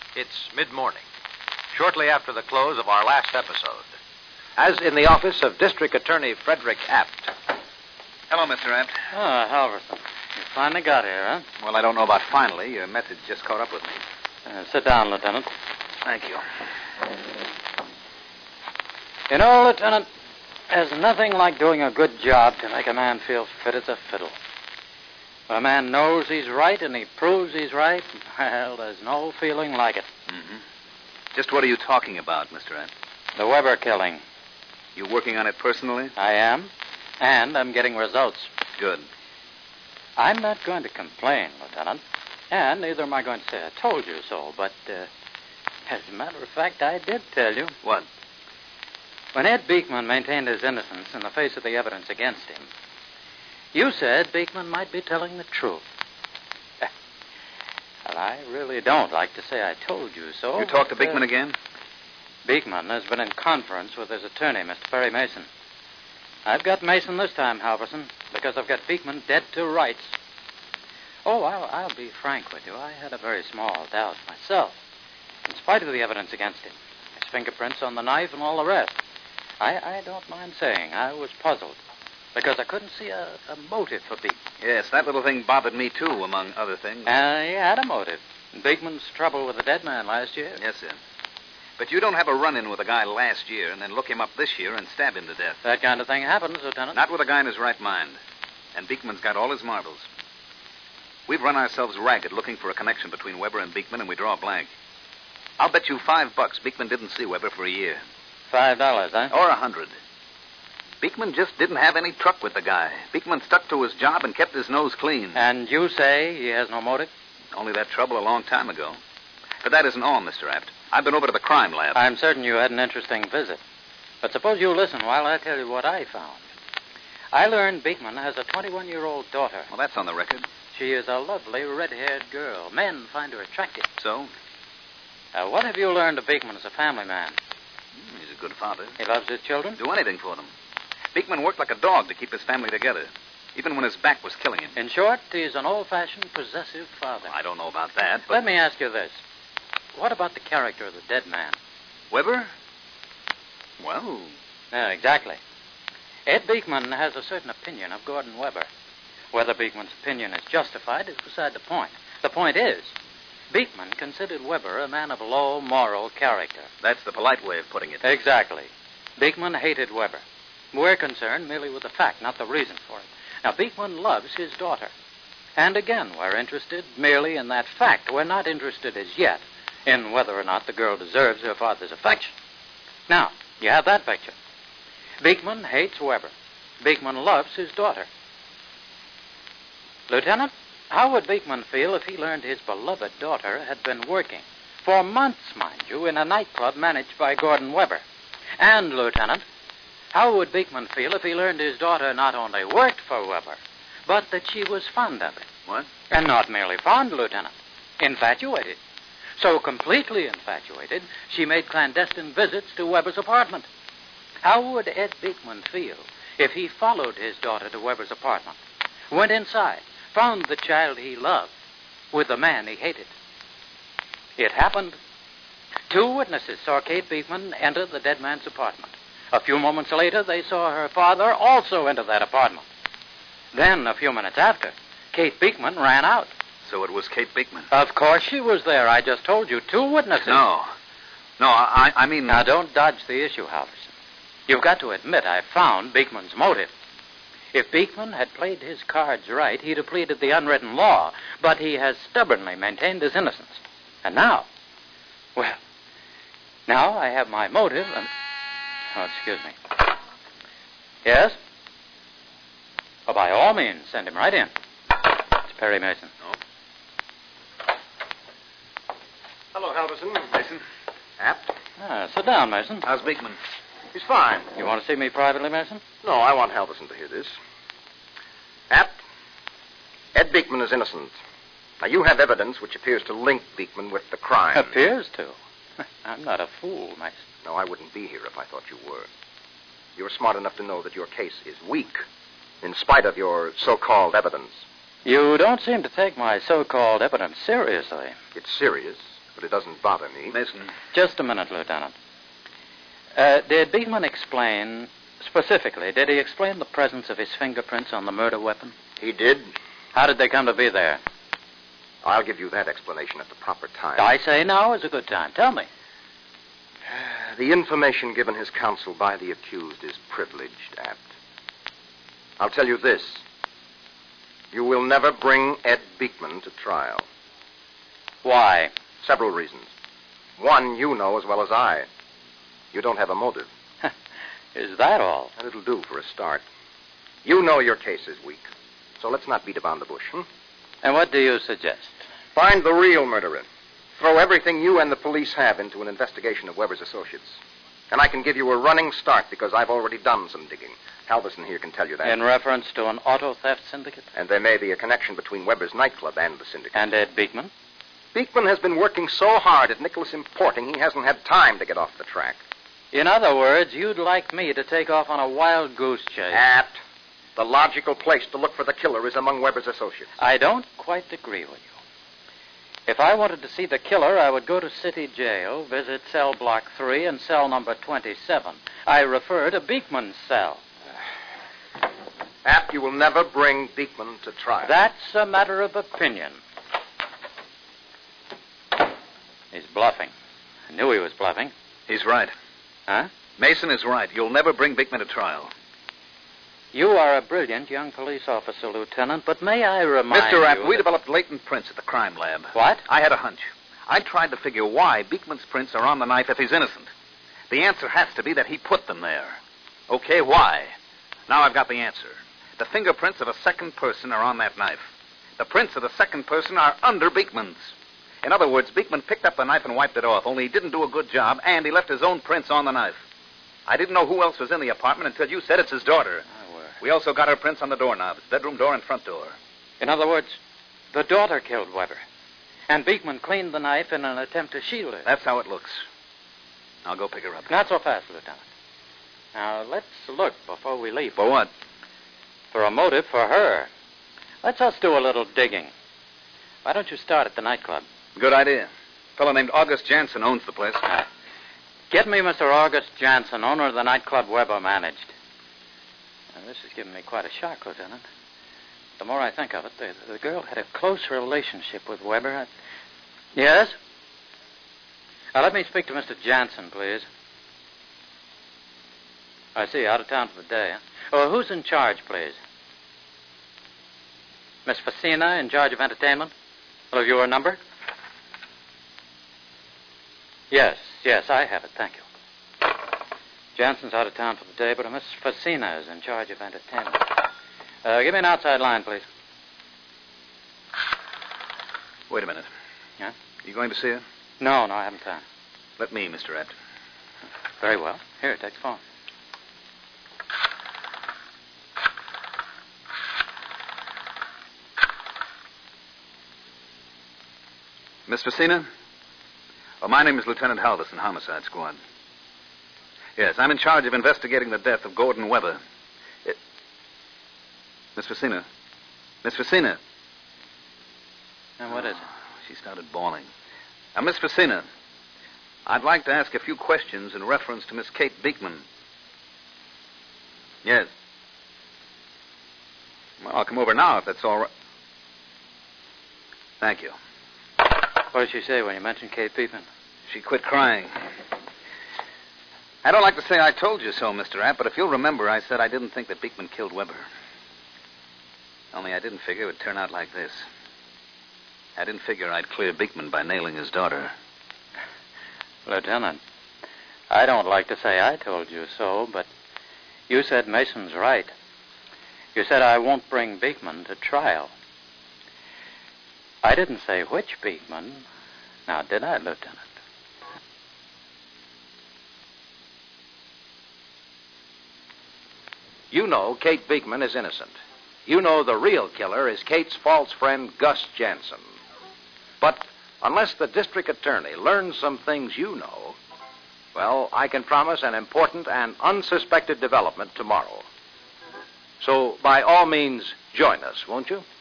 It's mid-morning, shortly after the close of our last episode. As in the office of District Attorney Frederick Apt. Hello, Mr. Apt. Ah, Halverson. You finally got here, huh? Well, I don't know about finally. Your message just caught up with me. Sit down, Lieutenant. Thank you. You know, Lieutenant, there's nothing like doing a good job to make a man feel fit as a fiddle. When a man knows he's right and he proves he's right, well, there's no feeling like it. Mm-hmm. Just what are you talking about, Mr. Apt? The Weber killing. You working on it personally? I am, and I'm getting results. Good. I'm not going to complain, Lieutenant, and neither am I going to say I told you so, but as a matter of fact, I did tell you. What? When Ed Beekman maintained his innocence in the face of the evidence against him, you said Beekman might be telling the truth. Well, I really don't like to say I told you so. You talked to Beekman again? Beekman has been in conference with his attorney, Mr. Perry Mason. I've got Mason this time, Halverson, because I've got Beekman dead to rights. Oh, I'll be frank with you. I had a very small doubt myself, in spite of the evidence against him. His fingerprints on the knife and all the rest. I don't mind saying I was puzzled, because I couldn't see a motive for Beekman. Yes, that little thing bothered me, too, among other things. He had a motive. Beekman's trouble with the dead man last year. Yes, sir. But you don't have a run-in with a guy last year and then look him up this year and stab him to death. That kind of thing happens, Lieutenant. Not with a guy in his right mind. And Beekman's got all his marbles. We've run ourselves ragged looking for a connection between Weber and Beekman, and we draw a blank. I'll bet you $5 Beekman didn't see Weber for a year. $5, huh? Or 100. Beekman just didn't have any truck with the guy. Beekman stuck to his job and kept his nose clean. And you say he has no motive? Only that trouble a long time ago. But that isn't all, Mr. Apt. I've been over to the crime lab. I'm certain you had an interesting visit. But suppose you listen while I tell you what I found. I learned Beekman has a 21-year-old daughter. Well, that's on the record. She is a lovely red-haired girl. Men find her attractive. So? What have you learned of Beekman as a family man? He's a good father. He loves his children? Do anything for them. Beekman worked like a dog to keep his family together, even when his back was killing him. In short, he's an old-fashioned, possessive father. I don't know about that, but... Let me ask you this. What about the character of the dead man? Weber? Well... Yeah, exactly. Ed Beekman has a certain opinion of Gordon Weber. Whether Beekman's opinion is justified is beside the point. The point is, Beekman considered Weber a man of low moral character. That's the polite way of putting it. Exactly. Beekman hated Weber. We're concerned merely with the fact, not the reason for it. Now, Beekman loves his daughter. And again, we're interested merely in that fact. We're not interested as yet in whether or not the girl deserves her father's affection. Now, you have that picture. Beekman hates Weber. Beekman loves his daughter. Lieutenant, how would Beekman feel if he learned his beloved daughter had been working, for months, mind you, in a nightclub managed by Gordon Weber? And, Lieutenant, how would Beekman feel if he learned his daughter not only worked for Weber, but that she was fond of him? What? And not merely fond, Lieutenant. Infatuated. So completely infatuated, she made clandestine visits to Weber's apartment. How would Ed Beekman feel if he followed his daughter to Weber's apartment, went inside, found the child he loved with the man he hated? It happened. 2 witnesses saw Kate Beekman enter the dead man's apartment. A few moments later, they saw her father also enter that apartment. Then, a few minutes after, Kate Beekman ran out. So it was Kate Beekman? Of course she was there. I just told you. 2 witnesses. No, I mean... Now, don't dodge the issue, Halverson. You've got to admit I found Beekman's motive. If Beekman had played his cards right, he'd have pleaded the unwritten law, but he has stubbornly maintained his innocence. And now, well, now I have my motive and... Oh, excuse me. Yes? Oh, by all means, send him right in. It's Perry Mason. Oh. Hello, Halverson. Mason? Apt? Sit down, Mason. How's Beekman? He's fine. You want to see me privately, Mason? No, I want Halverson to hear this. Apt, Ed Beekman is innocent. Now, you have evidence which appears to link Beekman with the crime. Appears to. I'm not a fool, Mason. No, I wouldn't be here if I thought you were. You're smart enough to know that your case is weak, in spite of your so-called evidence. You don't seem to take my so-called evidence seriously. It's serious. but it doesn't bother me. Mason. Just a minute, Lieutenant. Did Beekman explain, specifically, did he explain the presence of his fingerprints on the murder weapon? He did. How did they come to be there? I'll give you that explanation at the proper time. I say now is a good time. Tell me. The information given his counsel by the accused is privileged, Apt. I'll tell you this. You will never bring Ed Beekman to trial. Why? Several reasons. One, you know as well as I. You don't have a motive. Is that all? And it'll do for a start. You know your case is weak. So let's not beat about the bush, And what do you suggest? Find the real murderer. Throw everything you and the police have into an investigation of Weber's associates. And I can give you a running start because I've already done some digging. Halverson here can tell you that. In reference to an auto theft syndicate? And there may be a connection between Weber's nightclub and the syndicate. And Ed Beekman? Beekman has been working so hard at Nicholas Importing, he hasn't had time to get off the track. In other words, you'd like me to take off on a wild goose chase. Apt. The logical place to look for the killer is among Weber's associates. I don't quite agree with you. If I wanted to see the killer, I would go to City Jail, visit cell block 3 and cell number 27. I refer to Beekman's cell. Apt, you will never bring Beekman to trial. That's a matter of opinion. He's bluffing. I knew he was bluffing. He's right. Huh? Mason is right. You'll never bring Beekman to trial. You are a brilliant young police officer, Lieutenant, but may I remind Mr. Rapp, you... we developed latent prints at the crime lab. What? I had a hunch. I tried to figure why Beekman's prints are on the knife if he's innocent. The answer has to be that he put them there. Okay, why? Now I've got the answer. The fingerprints of a second person are on that knife. The prints of the second person are under Beekman's. In other words, Beekman picked up the knife and wiped it off, only he didn't do a good job, and he left his own prints on the knife. I didn't know who else was in the apartment until you said it's his daughter. We also got her prints on the doorknobs, bedroom door and front door. In other words, the daughter killed Weber. And Beekman cleaned the knife in an attempt to shield her. That's how it looks. I'll go pick her up. Not so fast, Lieutenant. Now, let's look before we leave. For what? For a motive for her. Let's us do a little digging. Why don't you start at the nightclub? Good idea. A fellow named August Jansen owns the place. Get me Mr. August Jansen, owner of the nightclub Weber managed. Now, this has given me quite a shock, Lieutenant. The more I think of it, the girl had a close relationship with Weber. Yes? Now, let me speak to Mr. Jansen, please. I see, out of town for the day. Huh? Oh, who's in charge, please? Miss Facina, in charge of entertainment? Will you her number? Yes, I have it. Thank you. Jansen's out of town for the day, but Miss Facina is in charge of entertainment. Give me an outside line, please. Wait a minute. Yeah? You going to see her? No, I haven't time. Let me, Mr. Rapp. Very well. Here, take the phone. Miss Facina? Oh, my name is Lieutenant Halverson, Homicide Squad. Yes, I'm in charge of investigating the death of Gordon Weber. Miss Facina? Miss Facina? And what is it? She started bawling. Now, Miss Facina, I'd like to ask a few questions in reference to Miss Kate Beekman. Yes. Well, I'll come over now if that's all right. Thank you. What did she say when you mentioned Kate Beekman? She quit crying. I don't like to say I told you so, Mr. Rapp, but if you'll remember, I said I didn't think that Beekman killed Weber. Only I didn't figure it would turn out like this. I didn't figure I'd clear Beekman by nailing his daughter. Lieutenant, I don't like to say I told you so, but you said Mason's right. You said I won't bring Beekman to trial. I didn't say which Beekman. Now, did I, Lieutenant? You know Kate Beekman is innocent. You know the real killer is Kate's false friend, Gus Jansen. But unless the district attorney learns some things you know, well, I can promise an important and unsuspected development tomorrow. So, by all means, join us, won't you?